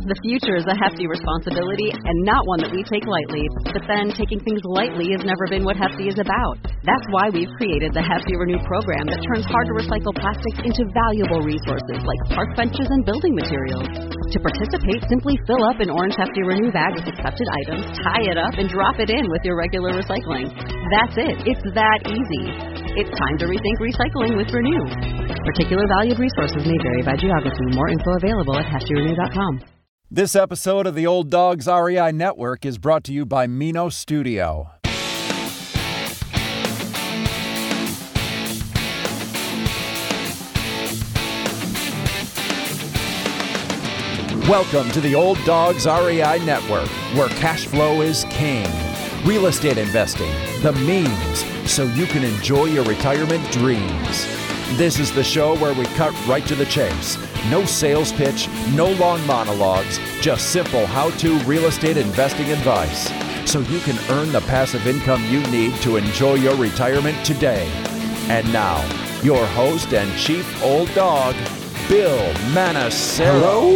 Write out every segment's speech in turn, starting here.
The future is a hefty responsibility and not one that we take lightly. But then taking things lightly has never been what Hefty is about. That's why we've created the Hefty Renew program that turns hard-to-recycle plastics into valuable resources like park benches and building materials. To participate, simply fill up an orange Hefty Renew bag with accepted items, tie it up, and drop it in with your regular recycling. That's it. It's that easy. It's time to rethink recycling with Renew. Particular valued resources may vary by geography. More info available at heftyrenew.com. This episode of the Old Dogs REI Network is brought to you by Mino Studio. Welcome to the Old Dogs REI Network, where cash flow is king. Real estate investing, the means, so you can enjoy your retirement dreams. This is the show where we cut right to the chase. No sales pitch, no long monologues, just simple how-to real estate investing advice, so you can earn the passive income you need to enjoy your retirement today. And now, your host and chief old dog, Bill Manassero.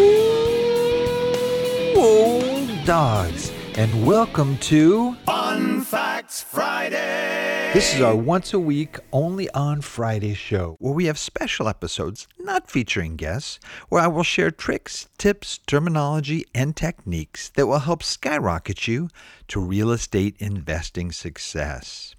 Hello, old dogs, and welcome to Fun Facts Friday. This is our once-a-week, only on Friday show, where we have special episodes, not featuring guests, where I will share tricks, tips, terminology, and techniques that will help skyrocket you to real estate investing success.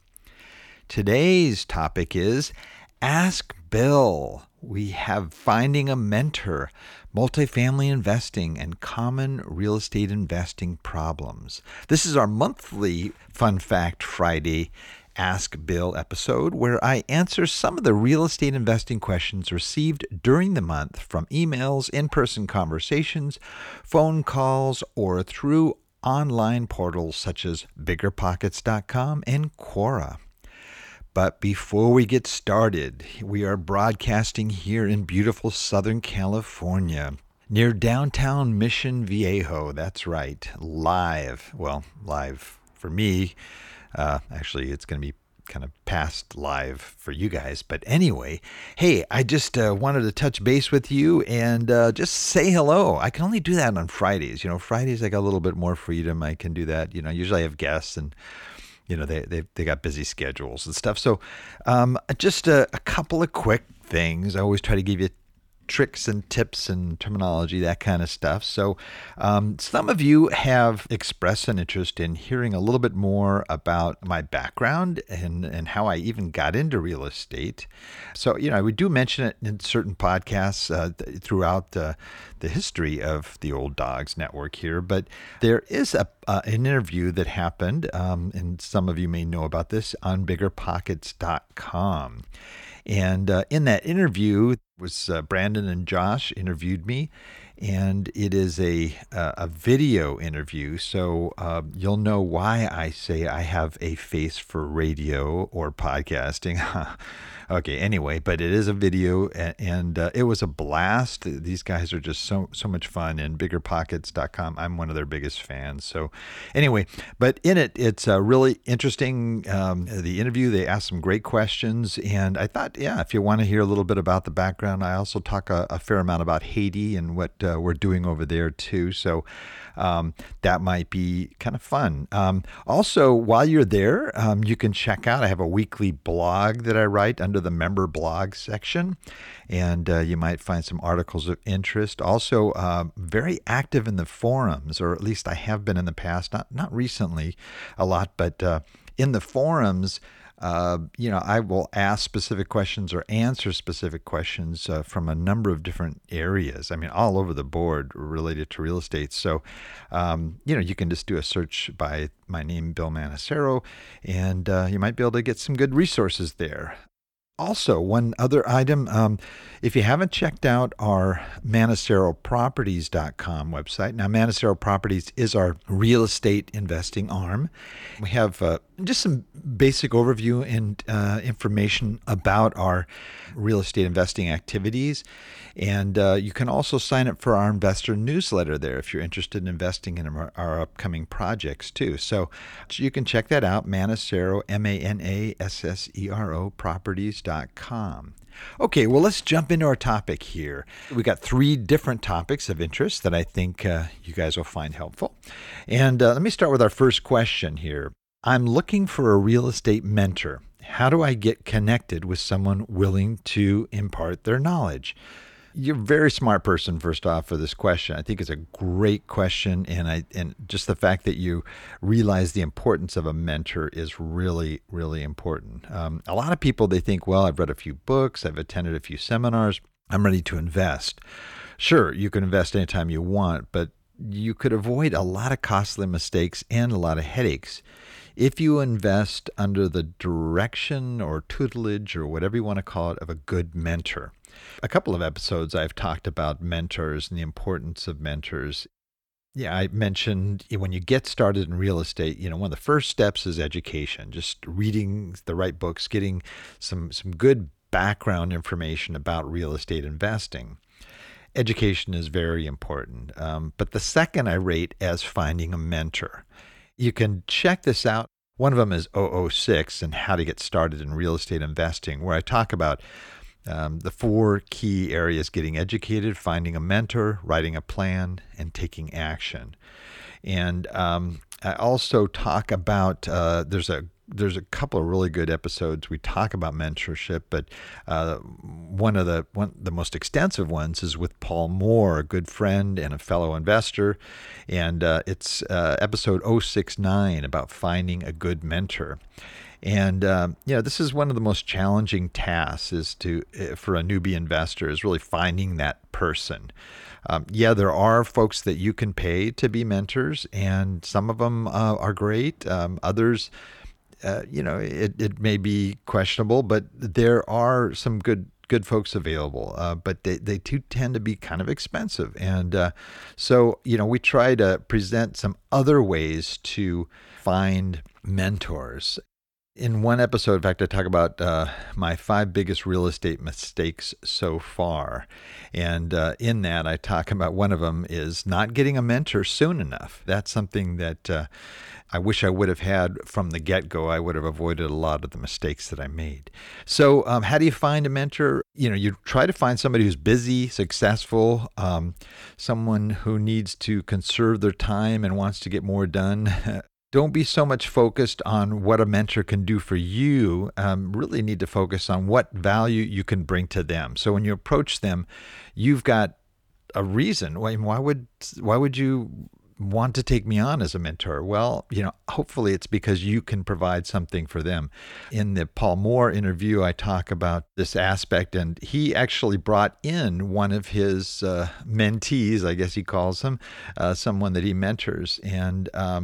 Today's topic is Ask Bill. We have Finding a Mentor, Multifamily Investing, and Common Real Estate Investing Problems. This is our monthly Fun Fact Friday Ask Bill episode, where I answer some of the real estate investing questions received during the month from emails, in-person conversations, phone calls, or through online portals such as BiggerPockets.com and Quora. But before we get started, we are broadcasting here in beautiful Southern California, near downtown Mission Viejo. That's right, live. Well, live for me. Actually, it's going to be kind of past live for you guys. But anyway, hey, I just wanted to touch base with you and just say hello. I can only do that on Fridays. Fridays I got a little bit more freedom. I can do that. Usually I have guests and they got busy schedules and stuff. So just a couple of quick things. I always try to give you tricks and tips and terminology, that kind of stuff. So some of you have expressed an interest in hearing a little bit more about my background and how I even got into real estate. So, we do mention it in certain podcasts throughout the history of the Old Dogs Network here, but there is an interview that happened, and some of you may know about this, on BiggerPockets.com. And in that interview was Brandon and Josh interviewed me, and it is a video interview, so you'll know why I say I have a face for radio or podcasting. Okay, anyway, but it is a video, and it was a blast. These guys are just so much fun, and BiggerPockets.com, I'm one of their biggest fans. So anyway, but in it, it's really interesting, the interview. They asked some great questions, and I thought, if you want to hear a little bit about the background, I also talk a fair amount about Haiti and what we're doing over there too. So that might be kind of fun. Also, while you're there, you can check out, I have a weekly blog that I write under the member blog section, and you might find some articles of interest. Also, very active in the forums, or at least I have been in the past, not recently a lot, but in the forums, I will ask specific questions or answer specific questions from a number of different areas. I mean, all over the board related to real estate. So, you can just do a search by my name, Bill Manassero, and you might be able to get some good resources there. Also, one other item, if you haven't checked out our ManasseroProperties.com website. Now, Manassero Properties is our real estate investing arm. We have just some basic overview and information about our real estate investing activities. And you can also sign up for our investor newsletter there if you're interested in investing in our upcoming projects too. So you can check that out, Manassero, Manassero, Properties.com. mentorship.com. Okay, well, let's jump into our topic here. We got 3 different topics of interest that I think you guys will find helpful. And let me start with our first question here. I'm looking for a real estate mentor. How do I get connected with someone willing to impart their knowledge? You're a very smart person, first off, for this question. I think it's a great question, and just the fact that you realize the importance of a mentor is really, really important. A lot of people, they think, well, I've read a few books, I've attended a few seminars, I'm ready to invest. Sure, you can invest anytime you want, but you could avoid a lot of costly mistakes and a lot of headaches if you invest under the direction or tutelage or whatever you want to call it of a good mentor. A couple of episodes I've talked about mentors and the importance of mentors. Yeah, I mentioned when you get started in real estate, one of the first steps is education, just reading the right books, getting some good background information about real estate investing. Education is very important. But the second I rate as finding a mentor. You can check this out. One of them is 006 and how to get started in real estate investing, where I talk about the 4 key areas: getting educated, finding a mentor, writing a plan, and taking action. And I also talk about there's a couple of really good episodes. We talk about mentorship, but one of the most extensive ones is with Paul Moore, a good friend and a fellow investor, and it's episode 069 about finding a good mentor. And this is one of the most challenging tasks for a newbie investor is really finding that person. There are folks that you can pay to be mentors, and some of them are great. Others, it may be questionable, but there are some good folks available, but they do tend to be kind of expensive. And so we try to present some other ways to find mentors. In one episode, in fact, I talk about my 5 biggest real estate mistakes so far. And in that, I talk about one of them is not getting a mentor soon enough. That's something that I wish I would have had from the get-go. I would have avoided a lot of the mistakes that I made. So how do you find a mentor? You try to find somebody who's busy, successful, someone who needs to conserve their time and wants to get more done. Don't be so much focused on what a mentor can do for you. Really need to focus on what value you can bring to them. So when you approach them, you've got a reason. Why would you want to take me on as a mentor? Well, hopefully it's because you can provide something for them. In the Paul Moore interview, I talk about this aspect, and he actually brought in one of his mentees, I guess he calls him, someone that he mentors. And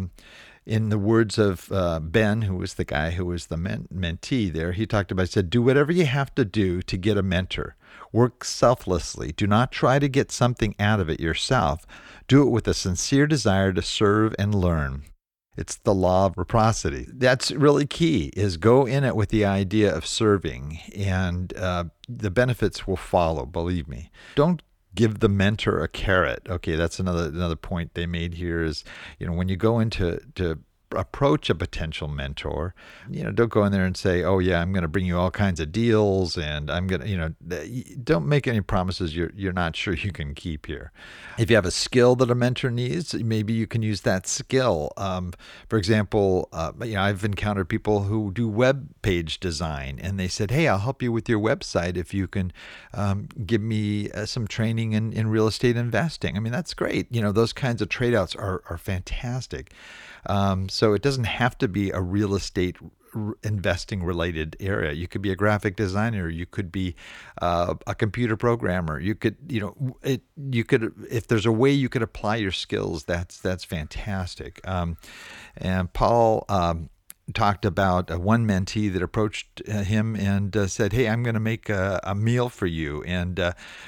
in the words of Ben, who was the guy who was the mentee there, he said, do whatever you have to do to get a mentor. Work selflessly. Do not try to get something out of it yourself. Do it with a sincere desire to serve and learn. It's the law of reciprocity. That's really key, is go in it with the idea of serving, and the benefits will follow, believe me. Don't give the mentor a carrot. Okay, that's another point they made here is, when you go into to approach a potential mentor, don't go in there and say, oh yeah, I'm going to bring you all kinds of deals, and I'm going to, don't make any promises you're not sure you can keep here. If you have a skill that a mentor needs, maybe you can use that skill. For example, I've encountered people who do web page design, and they said, hey, I'll help you with your website if you can give me some training in real estate investing. I mean, that's great. Those kinds of trade-outs are fantastic. So it doesn't have to be a real estate investing related area. You could be a graphic designer. You could be a computer programmer. You could, if there's a way you could apply your skills, that's fantastic. And Paul talked about one mentee that approached him and said, hey, I'm going to make a meal for you, and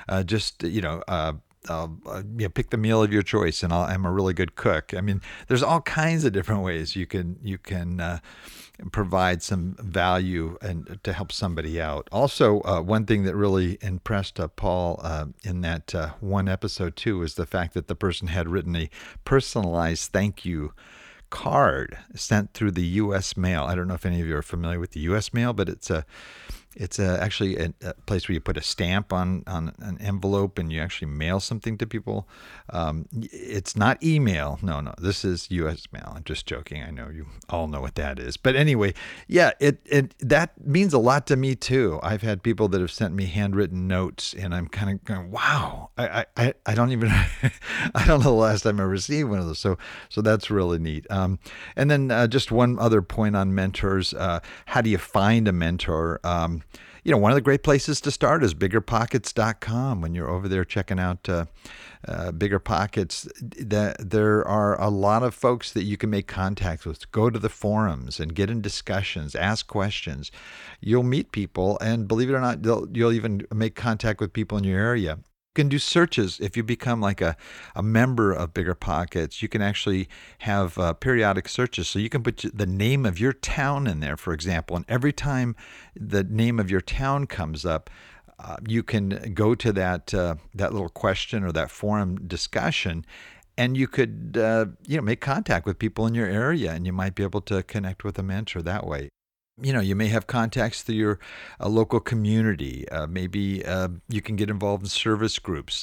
pick the meal of your choice, and I'm a really good cook. I mean, there's all kinds of different ways you can provide some value and to help somebody out. Also, one thing that really impressed Paul in that one episode too is the fact that the person had written a personalized thank you card sent through the U.S. mail. I don't know if any of you are familiar with the U.S. mail, but it's It's actually a place where you put a stamp on an envelope and you actually mail something to people. It's not email. No, this is U.S. mail. I'm just joking. I know you all know what that is. But anyway, yeah, it that means a lot to me too. I've had people that have sent me handwritten notes, and I'm kind of going, wow, I don't even, I don't know the last time I received one of those. So that's really neat. And then just one other point on mentors. How do you find a mentor? One of the great places to start is biggerpockets.com. When you're over there checking out Bigger Pockets, there are a lot of folks that you can make contact with. Go to the forums and get in discussions, ask questions. You'll meet people, and believe it or not, you'll even make contact with people in your area. You can do searches. If you become like a member of Bigger Pockets, you can actually have periodic searches. So you can put the name of your town in there, for example, and every time the name of your town comes up, you can go to that little question or that forum discussion, and you could make contact with people in your area, and you might be able to connect with a mentor that way. You may have contacts through your local community. Maybe you can get involved in service groups,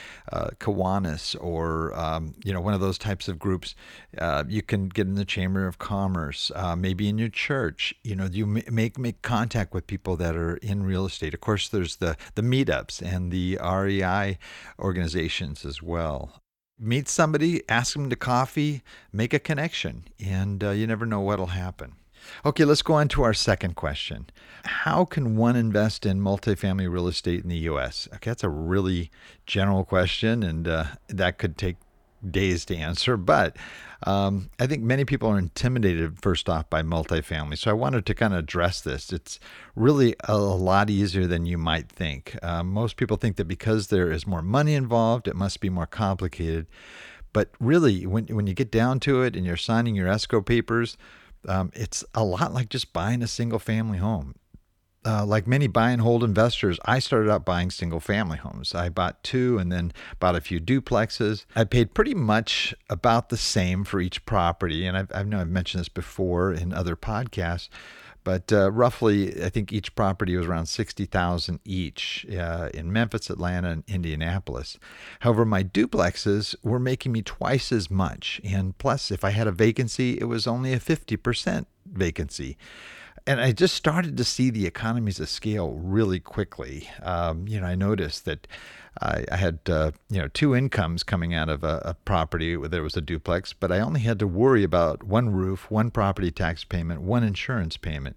Kiwanis, or one of those types of groups. You can get in the Chamber of Commerce. Maybe in your church. You make contact with people that are in real estate. Of course, there's the meetups and the REI organizations as well. Meet somebody, ask them to coffee, make a connection, and you never know what'll happen. Okay, let's go on to our second question. How can one invest in multifamily real estate in the U.S.? Okay, that's a really general question, and that could take days to answer. But I think many people are intimidated, first off, by multifamily. So I wanted to kind of address this. It's really a lot easier than you might think. Most people think that because there is more money involved, it must be more complicated. But really, when you get down to it and you're signing your escrow papers, it's a lot like just buying a single family home. Like many buy and hold investors, I started out buying single family homes. I bought 2 and then bought a few duplexes. I paid pretty much about the same for each property. And I know I've mentioned this before in other podcasts, but roughly, I think each property was around $60,000 each in Memphis, Atlanta, and Indianapolis. However, my duplexes were making me twice as much. And plus, if I had a vacancy, it was only a 50% vacancy. And I just started to see the economies of scale really quickly. I noticed that I had 2 incomes coming out of a property where there was a duplex, but I only had to worry about 1 roof, 1 property tax payment, 1 insurance payment,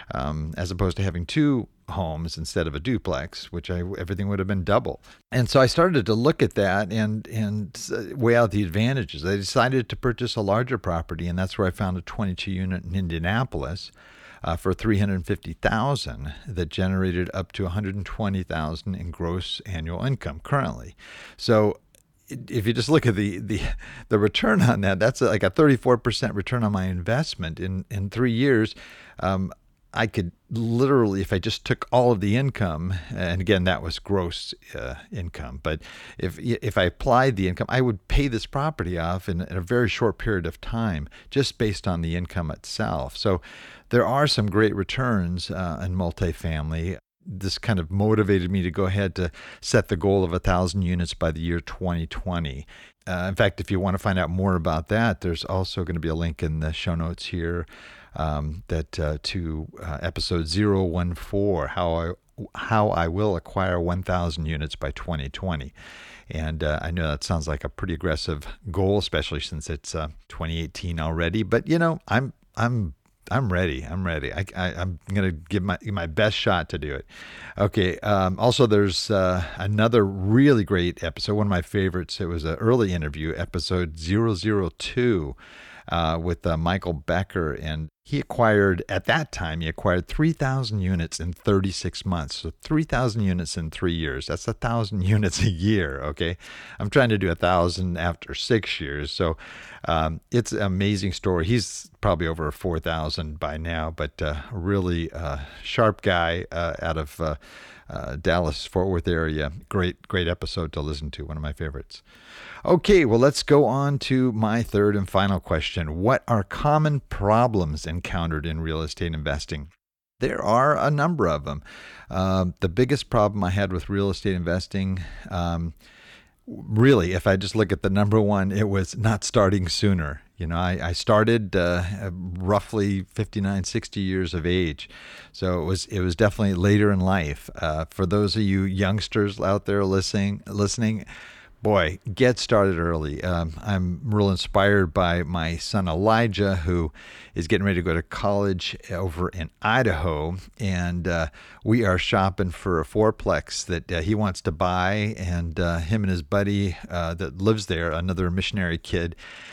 as opposed to having 2 homes instead of a duplex, which everything would have been double. And so I started to look at that and weigh out the advantages. I decided to purchase a larger property, and that's where I found a 22-unit in Indianapolis. For $350,000 that generated up to $120,000 in gross annual income currently. So if you just look at the return on that, that's like a 34% return on my investment in 3 years. I could literally, if I just took all of the income, and again, that was gross income, but if I applied the income, I would pay this property off in a very short period of time, just based on the income itself. So there are some great returns in multifamily. This kind of motivated me to go ahead to set the goal of 1,000 units by the year 2020. In fact, if you want to find out more about that, there's also going to be a link in the show notes here to episode 014, how I will acquire 1,000 units by 2020. And I know that sounds like a pretty aggressive goal, especially since it's 2018 already. But I'm ready. I'm going to give my best shot to do it. Okay. Also, there's another really great episode, one of my favorites. It was an early interview, episode 002, with Michael Becker. And at that time, he acquired 3,000 units in 36 months. So 3,000 units in 3 years. That's 1,000 units a year, okay? I'm trying to do 1,000 after 6 years. So it's an amazing story. He's probably over 4,000 by now, but really sharp guy out of Dallas, Fort Worth area. Great episode to listen to. One of my favorites. Okay, well, let's go on to my third and final question. What are common problems encountered in real estate investing? There are a number of them. The biggest problem I had with real estate investing, really, if I just look at the number one, it was not starting sooner. I started roughly 59, 60 years of age. So it was definitely later in life. For those of you youngsters out there listening, boy, get started early. I'm real inspired by my son Elijah, who is getting ready to go to college over in Idaho, and we are shopping for a fourplex that he wants to buy, and him and his buddy that lives there, another missionary kid,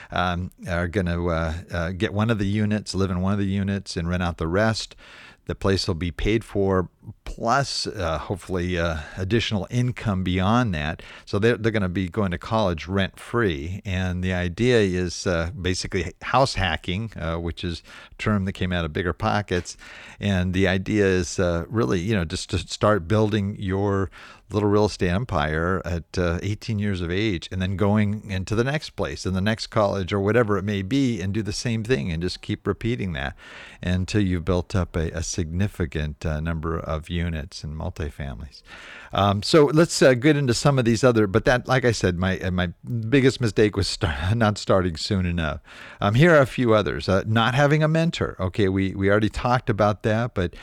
are going to get one of the units, live in one of the units, and rent out the rest. The place will be paid for, plus hopefully additional income beyond that. So they're going to be going to college rent-free. And the idea is basically house hacking, which is a term that came out of Bigger Pockets. And the idea is really, just to start building your little real estate empire at 18 years of age, and then going into the next place and the next college or whatever it may be, and do the same thing and just keep repeating that until you've built up a significant number of units and multifamilies. So let's get into some of these other, but that, like I said, my biggest mistake was not starting soon enough. Here are a few others. Not having a mentor. Okay, we already talked about that, but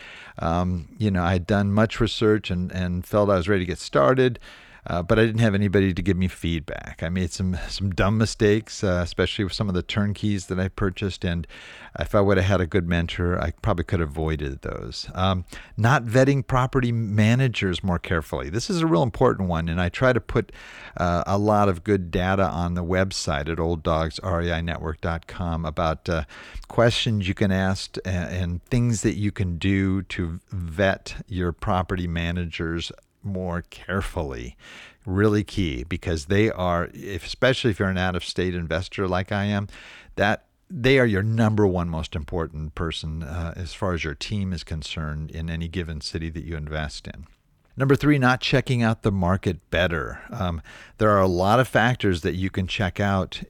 I'd done much research and felt I was ready to get started, but I didn't have anybody to give me feedback. I made some dumb mistakes, especially with some of the turnkeys that I purchased, and if I would have had a good mentor, I probably could have avoided those. Not vetting property managers more carefully. This is a real important one, and I try to put a lot of good data on the website at olddogsreinetwork.com about questions you can ask and things that you can do to vet your property managers more carefully. Really key, because they are, especially if you're an out-of-state investor like I am, that they are your number one most important person as far as your team is concerned in any given city that you invest in. Number 3, not checking out the market better. There are a lot of factors that you can check out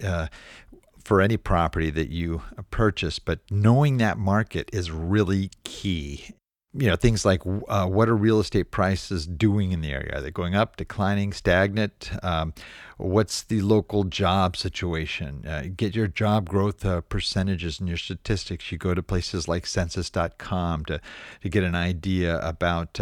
for any property that you purchase, but knowing that market is really key. Things like what are real estate prices doing in the area? Are they going up, declining, stagnant? What's the local job situation? Get your job growth percentages and your statistics. You go to places like census.com to get an idea about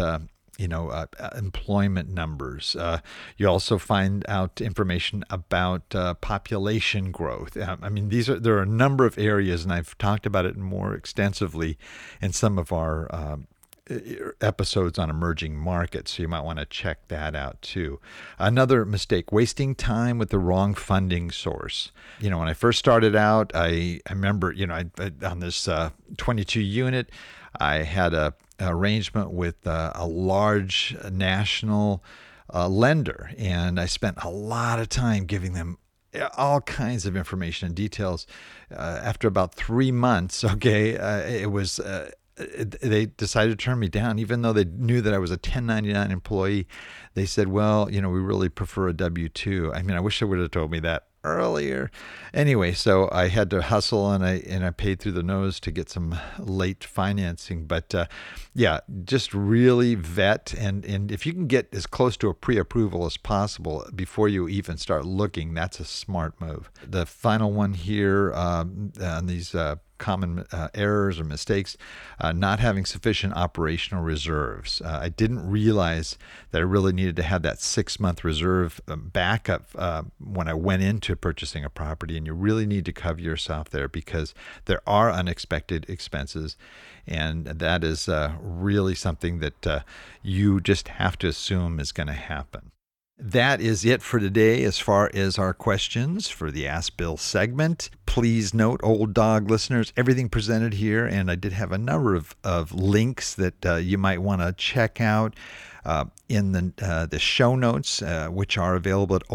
employment numbers. You also find out information about population growth. There are a number of areas, and I've talked about it more extensively in some of our episodes on emerging markets, so you might want to check that out too. Another mistake, wasting time with the wrong funding source. When I first started out, I remember, on this 22 unit, I had a arrangement with a large national lender, and I spent a lot of time giving them all kinds of information and details. After about 3 months, it was they decided to turn me down, even though they knew that I was a 1099 employee. They said, well, we really prefer a W-2. I wish they would have told me that earlier. Anyway, so I had to hustle, and I paid through the nose to get some late financing. But just really vet, and if you can get as close to a pre-approval as possible before you even start looking, that's a smart move. The final one here on these common errors or mistakes, not having sufficient operational reserves. I didn't realize that I really needed to have that 6-month reserve backup when I went into purchasing a property, and you really need to cover yourself there because there are unexpected expenses, and that is really something that you just have to assume is going to happen. That is it for today as far as our questions for the Ask Bill segment. Please note, Old Dog listeners, everything presented here, and I did have a number of links that you might want to check out in the show notes, which are available at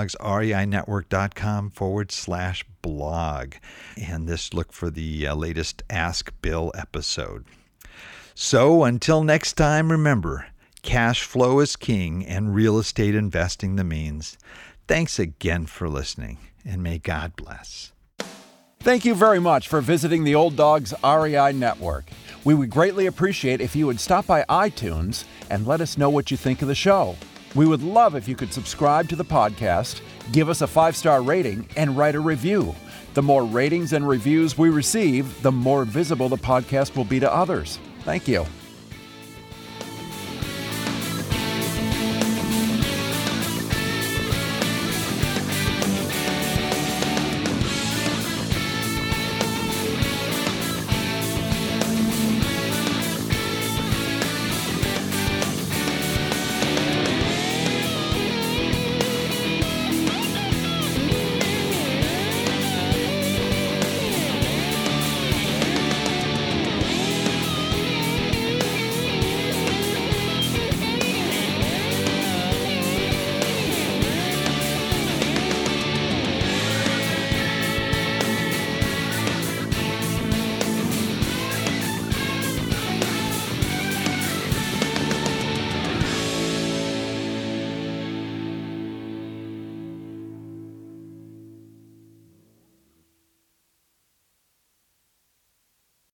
olddogsreinetwork.com/blog. And this, look for the latest Ask Bill episode. So until next time, remember, cash flow is king and real estate investing the means. Thanks again for listening, and may God bless. Thank you very much for visiting the Old Dogs REI Network. We would greatly appreciate if you would stop by iTunes and let us know what you think of the show. We would love if you could subscribe to the podcast, give us a 5-star rating, and write a review. The more ratings and reviews we receive, the more visible the podcast will be to others. Thank you.